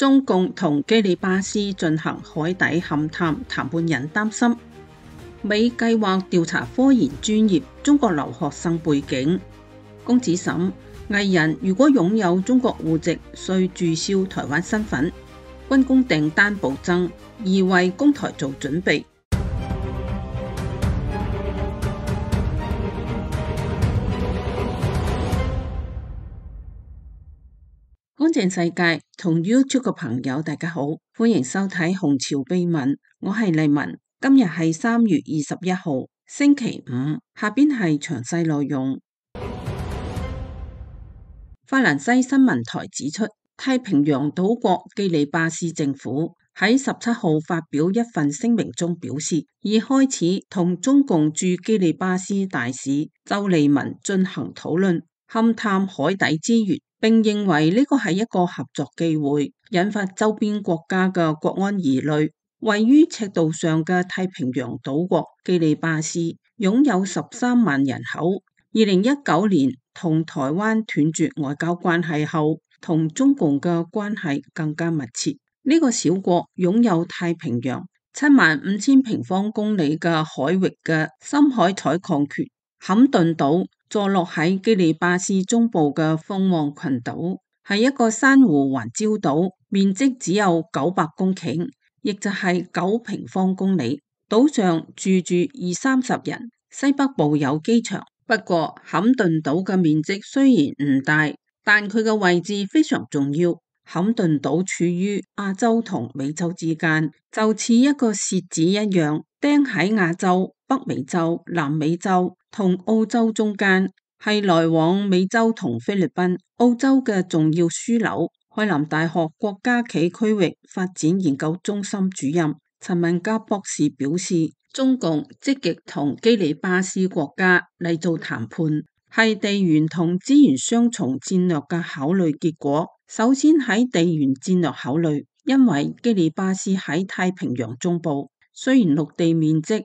中共同基里巴斯進行海底勘探，談判人擔心美計劃調查科研專業中國留學生背景。龔子審，藝人如果擁有中國戶籍，需註銷台灣身份。軍工訂單暴增，而為攻台做準備。乾淨世界同 YouTube 嘅朋友大家好，歡迎收睇紅潮秘聞，我係麗文。今日係3月21號星期五，下邊係詳細內容。法蘭西新聞台指出，太平洋島國基里巴斯政府喺17號發表一份聲明中表示，已開始同中共駐基里巴斯大使周利文進行討論，勘探海底資源，並認為呢個係一個合作機會，引發周邊國家嘅國安疑慮。位於赤道上嘅太平洋島國基里巴斯擁有13萬人口，2019年同台灣斷絕外交關係後，同中共嘅關係更加密切。呢個小國擁有太平洋75000平方公里嘅海域嘅深海採礦權。坎頓島坐落喺基里巴斯中部嘅鳳凰群島，係一個珊瑚環礁島，面積只有900公頃，亦就係9平方公里。島上住20-30人，西北部有機場。不過坎頓島嘅面積雖然唔大，但佢嘅位置非常重要。坎頓島處於亞洲同美洲之間，就似一個楔子一樣，釘喺亞洲、北美洲、南美洲同澳洲中間，係來往美洲同菲律賓、澳洲嘅重要樞紐。海南大學國家暨區域發展研究中心主任陳文嘉博士表示，中共積極同基里巴斯國家嚟做談判，係地緣同資源雙重戰略嘅考慮結果。首先喺地緣戰略考慮，因為基里巴斯喺太平洋中部，雖然陸地面積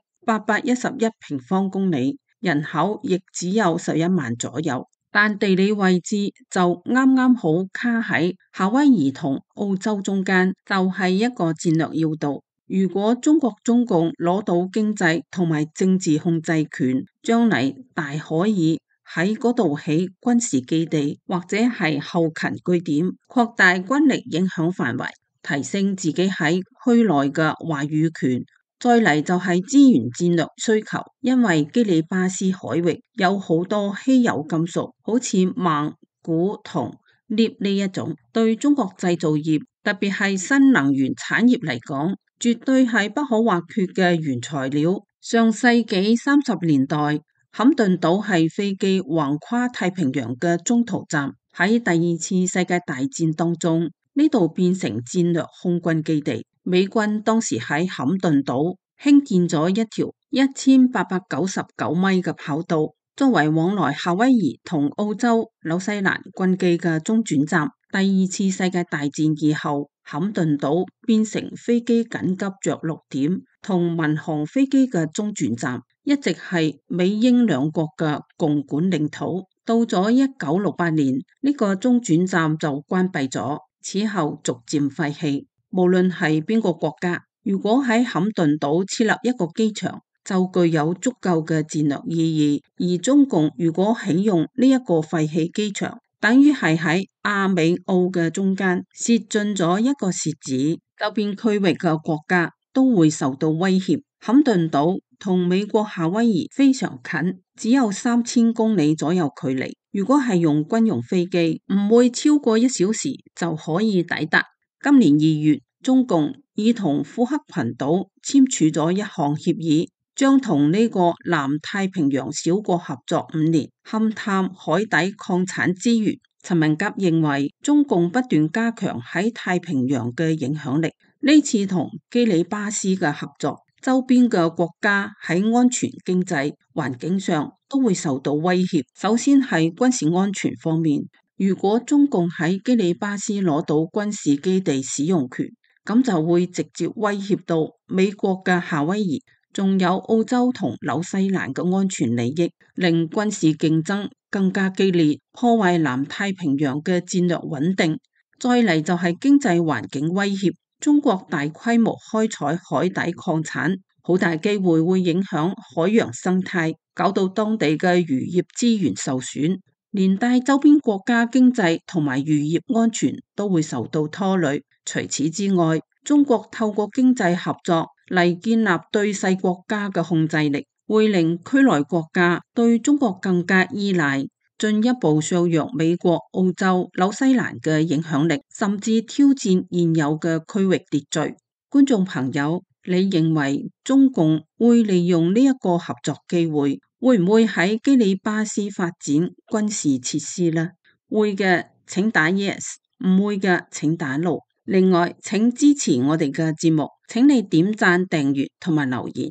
811平方公里，人口亦只有11萬左右，但地理位置就啱啱好卡喺夏威夷同澳洲中間，就係一個戰略要道。如果中共攞到經濟同埋政治控制權，將嚟大可以喺嗰度起軍事基地或者係後勤據點，擴大軍力影響範圍，提升自己喺區內嘅話語權。再嚟就係資源戰略需求，因為基里巴斯海域有好多稀有金屬，好似錳、鈷、銅、鎳呢一種，對中國製造業，特別係新能源產業嚟講，絕對係不可或缺嘅原材料。上世紀30年代，坎頓島係飛機橫跨太平洋嘅中途站。喺第2次世界大戰當中，呢度變成戰略空軍基地。美軍當時喺坎頓島興建咗一條1899米嘅跑道，作為往來夏威夷同澳洲、紐西蘭軍機嘅中轉站。第2次世界大戰以後，坎頓島變成飛機緊急着陸點同民航飛機嘅中轉站，一直係美英兩國嘅共管領土。到咗1968年，呢個中轉站就關閉咗，此後逐漸廢棄。無論係邊個國家，如果喺坎頓島設立一個機場，就具有足夠嘅戰略意義。而中共如果起用呢一個廢棄機場，等於係喺亞美澳嘅中間泄進咗一個楔子，周邊區域嘅國家都會受到威脅。坎頓島同美國夏威夷非常近，只有3000公里左右距離。如果係用軍用飛機，唔會超過1小時就可以抵達。今年2月，中共已同庫克群島簽署咗一項協議，將同呢個南太平洋小國合作5年，勘探海底礦產資源。陳文甲認為，中共不斷加強喺太平洋嘅影響力，呢次同基里巴斯嘅合作，周邊嘅國家喺安全、經濟、環境上都會受到威脅。首先係軍事安全方面，如果中共喺基里巴斯攞到軍事基地使用權，咁就會直接威脅到美國嘅夏威夷，仲有澳洲同紐西蘭嘅安全利益，令軍事競爭更加激烈，破壞南太平洋嘅戰略穩定。 再嚟就係經濟環境威脅，中國大規模開採海底礦產，好大機會會影響海洋生態，搞到當地嘅漁業資源受損，連帶周邊國家經濟同埋漁業安全都會受到拖累。除此之外，中國透過經濟合作嚟建立對細國家嘅控制力，會令區內國家對中國更加依賴，進一步削弱美國、澳洲、紐西蘭嘅影響力，甚至挑戰現有嘅區域秩序。觀眾朋友，你認為中共會利用呢一個合作機會，會唔會喺基里巴斯發展軍事設施呢？會嘅，請打 yes； 唔會嘅，請打 no。另外，請支持我哋嘅節目，請你點讚、訂閱同埋留言。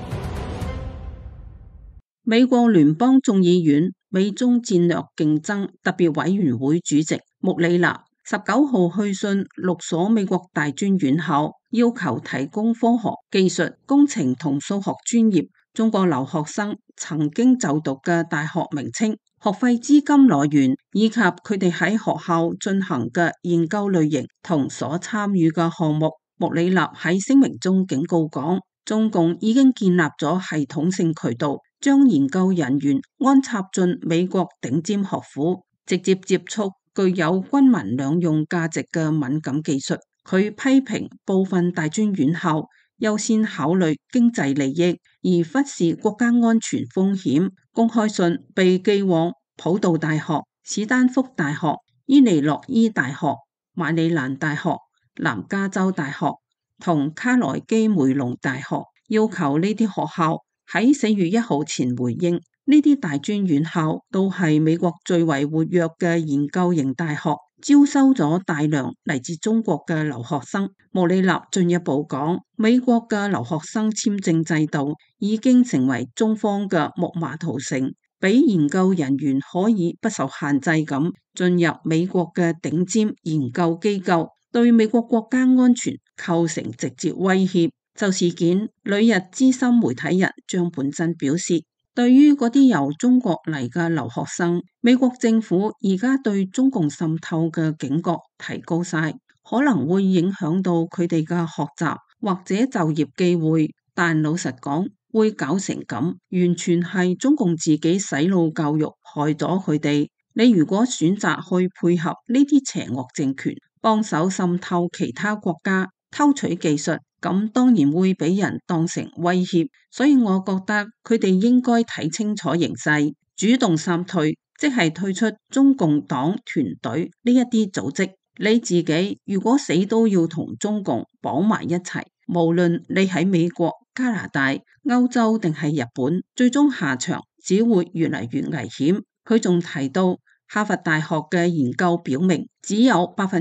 美國聯邦眾議院美中戰略競爭特別委員會主席穆里納19號去信6所美國大專院校，要求提供科學、技術、工程同數學專業中國留學生曾經就讀嘅大學名稱、學費資金來源，以及佢哋喺學校進行嘅研究類型同所參與嘅項目。穆里納喺聲明中警告講，中共已經建立咗系統性渠道，將研究人員安插進美國頂尖學府，直接接觸具有軍民兩用價值嘅敏感技術。佢批評部分大專院校優先考慮經濟利益，而忽視國家安全風險。公開信被寄往普渡大學、史丹福大學、伊利諾伊大學、馬里蘭大學、南加州大學同卡內基梅隆大學，要求呢啲學校喺4月1號前回應。呢啲大專院校都係美國最為活躍嘅研究型大學，招收咗大量嚟自中國嘅留學生。穆里納進一步講，美國嘅留學生簽證制度已經成為中方嘅木馬屠城，俾研究人員可以不受限制咁進入美國嘅頂尖研究機構，對美國國家安全構成直接威脅。就事件，旅日資深媒體人張本真表示，對於嗰啲由中國嚟嘅留學生，美國政府而家對中共滲透嘅警覺提高晒，可能會影響到佢哋嘅學習或者就業機會。但老實講，會搞成咁，完全係中共自己洗腦教育害咗佢哋。你如果選擇去配合呢啲邪惡政權，幫手滲透其他國家，偷取技術，咁當然會俾人當成威脅。所以我覺得佢哋應該睇清楚形勢，主動散退，即係退出中共黨團隊呢一啲組織。你自己如果死都要同中共綁埋一齊，無論你喺美國、加拿大、歐洲定係日本，最終下場只會越嚟越危險。佢仲提到，哈佛大學嘅研究表明，只有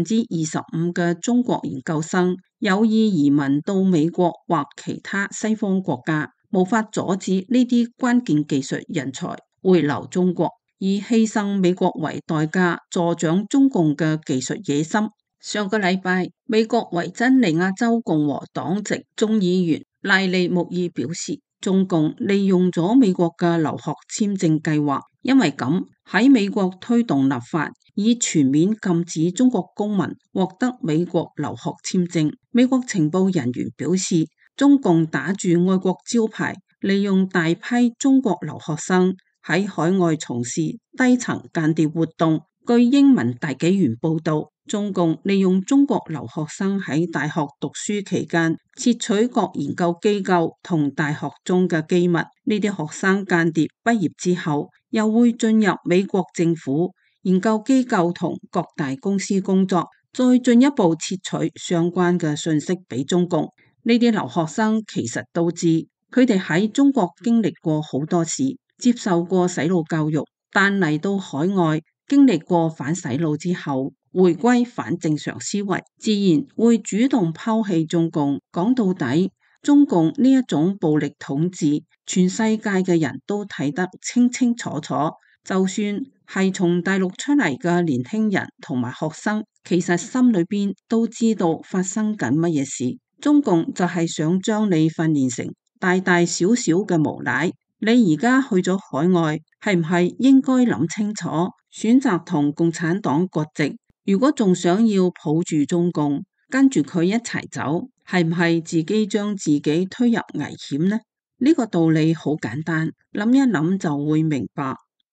25%嘅中國研究生有意移民到美國或其他西方國家，無法阻止呢啲關鍵技術人才回流中國，以犧牲美國為代價助長中共嘅技術野心。上個禮拜，美國維珍尼亞州共和黨籍眾議員賴利穆爾表示，中共利用咗美國嘅留學簽證計劃，因為咁喺美國推動立法，以全面禁止中國公民獲得美國留學簽證。美國情報人員表示，中共打住愛國招牌，利用大批中國留學生喺海外從事低層間諜活動。據英文大紀元報道，中共利用中國留學生喺大學讀書期間竊取各研究機構同大學中嘅機密。呢啲學生間諜畢業之後，又會進入美國政府研究機構同各大公司工作，再進一步竊取相關嘅信息俾中共。呢啲留學生其實都知，佢哋喺中國經歷過好多事，接受過洗腦教育，但嚟到海外經歷過反洗腦之後，回歸反正常思維，自然會主動拋棄中共。講到底，中共呢一種暴力統治，全世界嘅人都睇得清清楚楚。就算係從大陸出嚟嘅年輕人同埋學生，其實心裏邊都知道發生緊乜嘢事。中共就係想將你訓練成大大小小嘅無賴。你而家去咗海外，係唔係應該諗清楚，選擇同共產黨割席， 如果仲想要抱住中共，跟住佢一齊走，係唔係自己將自己推入危險呢？呢個道理好簡單，諗一諗就會明白。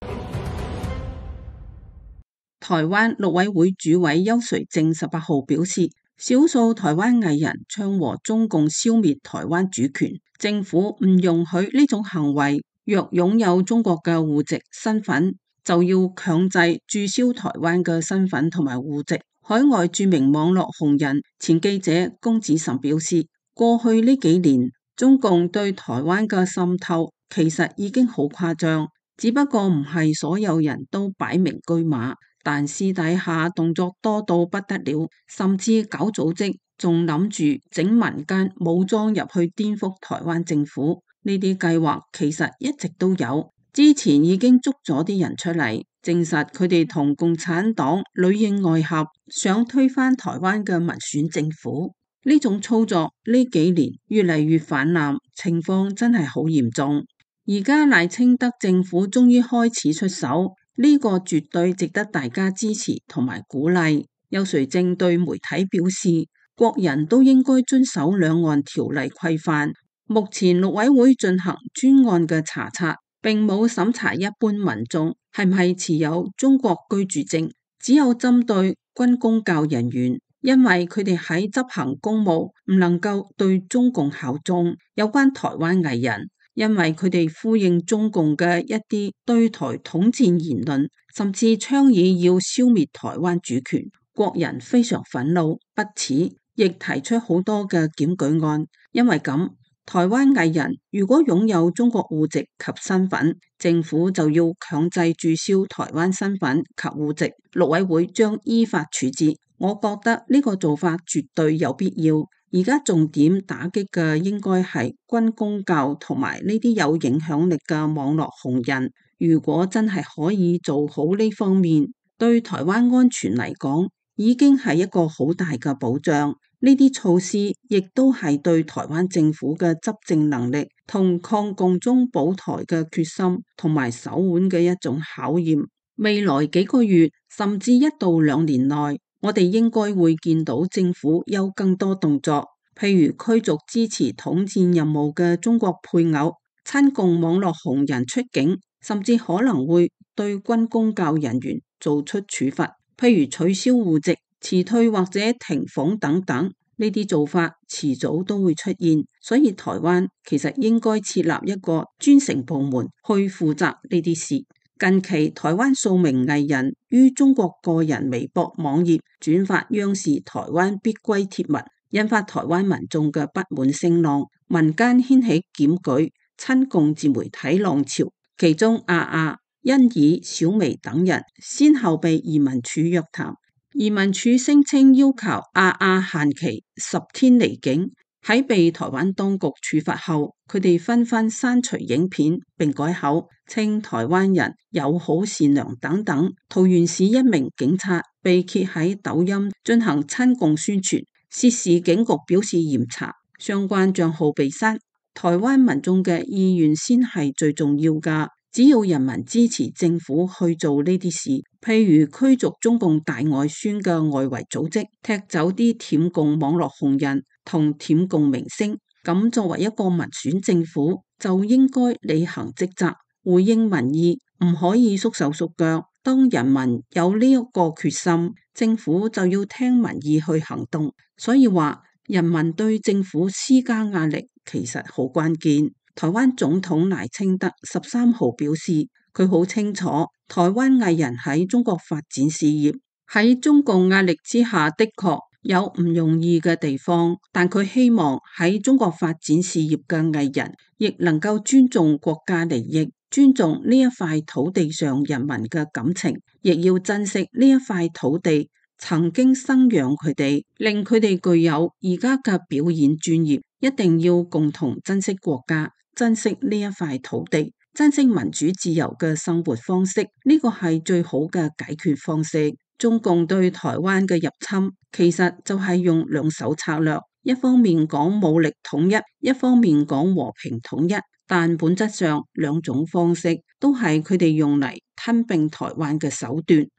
台灣陸委會主委邱垂正18號表示，少數台灣藝人唱和中共消滅台灣主權，政府唔容許呢種行為。若擁有中國嘅戶籍身份，就要強制註銷台灣嘅身份同埋戶籍。海外著名網絡紅人前記者龔子岑表示，過去呢幾年，中共對台灣嘅滲透其實已經好誇張，只不過唔係所有人都擺明車馬。但私底下動作多到不得了，甚至搞組織，仲諗住整民間武裝入去顛覆台灣政府。呢啲計劃其實一直都有，之前已經捉咗啲人出嚟，證實佢哋同共產黨裏應外合，想推翻台灣嘅民選政府。呢種操作呢幾年越嚟越泛濫，情況真係好嚴重。而家賴清德政府終於開始出手。呢個絕對值得大家支持同埋鼓勵。邱垂正對媒體表示，國人都應該遵守兩岸條例規範。目前陸委會進行專案嘅查冊，並冇審查一般民眾係唔係持有中國居住證，只有針對軍公教人員，因為佢哋喺執行公務唔能夠對中共效忠。有關台灣藝人，因為佢哋呼應中共嘅一啲對台統戰言論，甚至倡議要消滅台灣主權，國人非常憤怒不齒，亦提出好多嘅檢舉案。因為咁，台灣藝人如果擁有中國戶籍及身份，政府就要強制註銷台灣身份及戶籍，陸委會將依法處置。我覺得呢個做法絕對有必要。而家重點打擊嘅應該係軍公教同埋呢啲有影響力嘅網絡紅人。如果真係可以做好呢方面，對台灣安全嚟講，已經係一個好大嘅保障。呢啲措施亦都係對台灣政府嘅執政能力同抗共中保台嘅決心同埋手腕嘅一種考驗。未來幾個月甚至1到2年內，我哋應該會見到政府有更多動作，譬如驅逐支持統戰任務嘅中國配偶、親共網絡紅人出境，甚至可能會對軍公教人員做出處罰，譬如取消戶籍、辭退或者停訪等等。呢啲做法遲早都會出現，所以台灣其實應該設立一個專責部門去負責呢啲事。近期台灣數名藝人於中國個人微博網頁轉發央視台灣必歸貼文，引發台灣民眾嘅不滿聲浪，民間掀起檢舉親共自媒體浪潮。其中阿阿、欣宜、小薇等人先後被移民署約談，移民署聲稱要求阿阿限期10天離境。喺被台灣當局處罰後，佢哋紛紛刪除影片並改口，稱台灣人友好善良等等。桃園市一名警察被揭喺抖音進行親共宣傳，涉事警局表示嚴查，相關賬號被刪。台灣民眾嘅意願先係最重要㗎，只要人民支持政府去做呢啲事，譬如驅逐中共大外宣嘅外圍組織，踢走啲舔共網絡紅人同舔共明星，咁作為一個民選政府，就應該履行職責，回應民意，唔可以縮手縮腳。當人民有呢一個決心，政府就要聽民意去行動。所以話，人民對政府施加壓力其實好關鍵。台灣總統賴清德13號表示，佢好清楚台灣藝人喺中國發展事業，喺中共壓力之下的確有唔容易嘅地方，但佢希望喺中國發展事業嘅藝人亦能夠尊重國家利益，尊重呢一塊土地上人民嘅感情，亦要珍惜呢一塊土地曾經生養佢哋，令佢哋具有而家嘅表演專業。一定要共同珍惜國家，珍惜呢一塊土地，珍惜民主自由嘅生活方式，呢個係最好嘅解決方式。中共對台灣嘅入侵，其實就係用兩手策略，一方面講武力統一，一方面講和平統一，但本質上兩種方式都係佢哋用嚟吞併台灣嘅手段。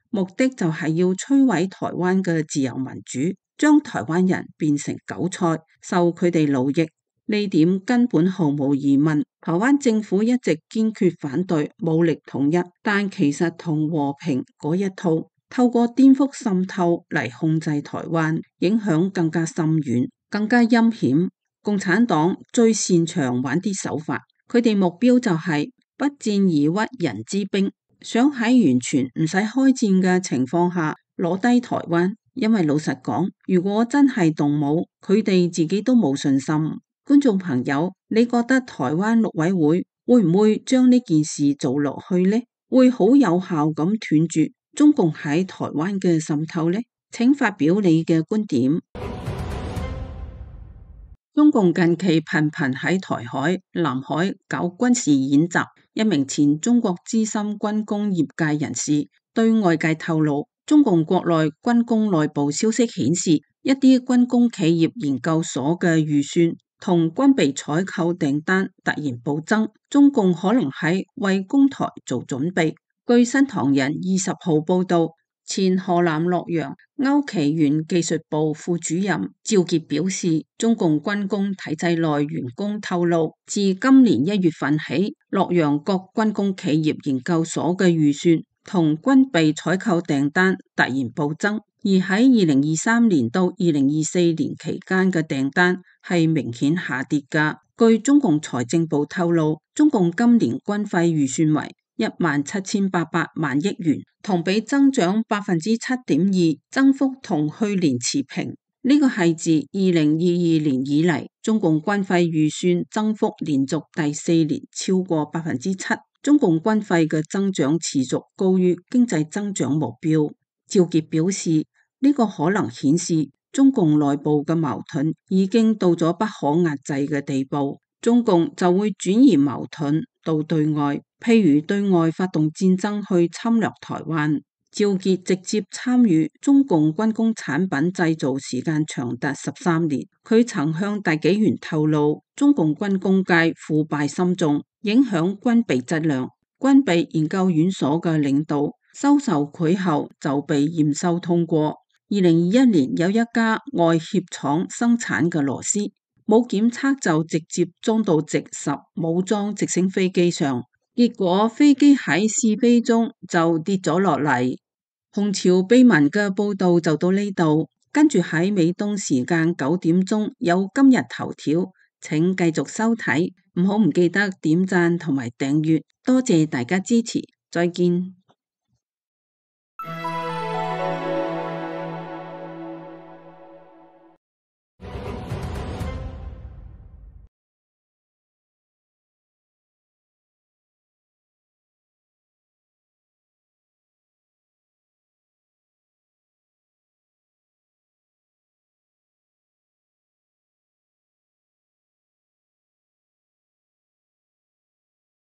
目的就係要摧毀台灣嘅自由民主，將台灣人變成韭菜，受佢哋奴役。呢點根本毫無疑問。台灣政府一直堅決反對武力統一，但其實同和平嗰一套，透過顛覆滲透嚟控制台灣，影響更加深遠，更加陰險。共產黨最擅長玩啲手法，佢哋目標就係不戰而屈人之兵，想喺完全唔使開戰嘅情況下攞低台灣。因為老實講，如果真係動武，佢哋自己都冇信心。觀眾朋友，你覺得台灣陸委會會唔會將呢件事做落去呢？會好有效咁斷絕中共喺台灣嘅滲透呢？請發表你嘅觀點。中共近期頻頻喺台海、南海搞軍事演習。一名前中國資深軍工業界人士對外界透露，中共國內軍工內部消息顯示，一啲軍工企業研究所嘅預算同軍備採購訂單突然暴增，中共可能喺為攻台做準備。據新唐人20號報道，前河南洛陽歐奇源技術部副主任趙傑表示，中共軍工體制內員工透露，自今年1月份起，洛陽各軍工企業研究所嘅預算同軍備採購訂單突然暴增，而喺2023年到2024年期間嘅訂單係明顯下跌㗎。據中共財政部透露，中共今年軍費預算為17800萬億元，同比增長7.2%，增幅同去年持平。呢個係自2022年以嚟，中共軍費預算增幅連續第4年超過7%。中共軍費嘅增長持續高於經濟增長目標。趙傑表示，呢個可能顯示中共內部嘅矛盾已經到咗不可壓制嘅地步，中共就會轉移矛盾到對外，譬如對外發動戰爭去侵略台灣。趙傑直接參與中共軍工產品製造時間長達13年，佢曾向大紀元透露，中共軍工界腐敗深重，影響軍備質量。軍備研究院所嘅領導收受賄後就被驗收通過。2021年有一家外協廠生產嘅螺絲，冇檢測就直接裝到直10武裝直升飛機上，結果飛機喺試飛中就跌咗落嚟。紅潮秘聞嘅報道就到呢度，跟住喺美東時間9點鐘有今日頭條，請繼續收睇，唔記得點讚同埋訂閱，多謝大家支持，再見。